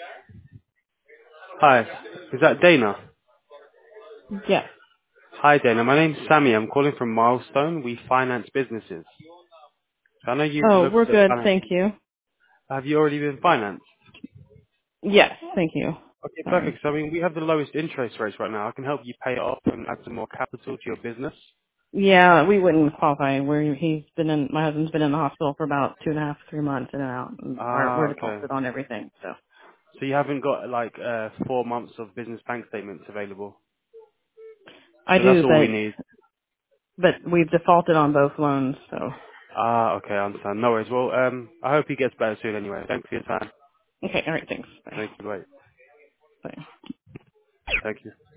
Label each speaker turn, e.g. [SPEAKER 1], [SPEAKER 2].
[SPEAKER 1] Hi, is that Dana?
[SPEAKER 2] Yes.
[SPEAKER 1] Hi Dana, my name's Sammy. I'm calling from Milestone. We finance businesses. I know you've
[SPEAKER 2] Oh, we're
[SPEAKER 1] looked at
[SPEAKER 2] good.
[SPEAKER 1] finance.
[SPEAKER 2] Thank you.
[SPEAKER 1] Have you already been financed?
[SPEAKER 2] Yes. Thank you.
[SPEAKER 1] Okay,
[SPEAKER 2] Sorry.
[SPEAKER 1] perfect. So I mean, we have the lowest interest rates right now. I can help you pay it off and add some more capital to your business.
[SPEAKER 2] Yeah, we wouldn't qualify. My husband's been in the hospital for about 2.5, 3 months in and out, and we're
[SPEAKER 1] Okay.
[SPEAKER 2] defaulted on everything. So
[SPEAKER 1] So you haven't got like 4 months of business bank statements available.
[SPEAKER 2] I
[SPEAKER 1] So that's
[SPEAKER 2] do,
[SPEAKER 1] all we need.
[SPEAKER 2] but we've defaulted on both loans. So
[SPEAKER 1] Okay, I understand. No worries. Well, I hope he gets better soon anyway. Thanks for your time.
[SPEAKER 2] okay. All right. Thanks. Bye.
[SPEAKER 1] Thank you. Bye.
[SPEAKER 2] Bye.
[SPEAKER 1] Thank you.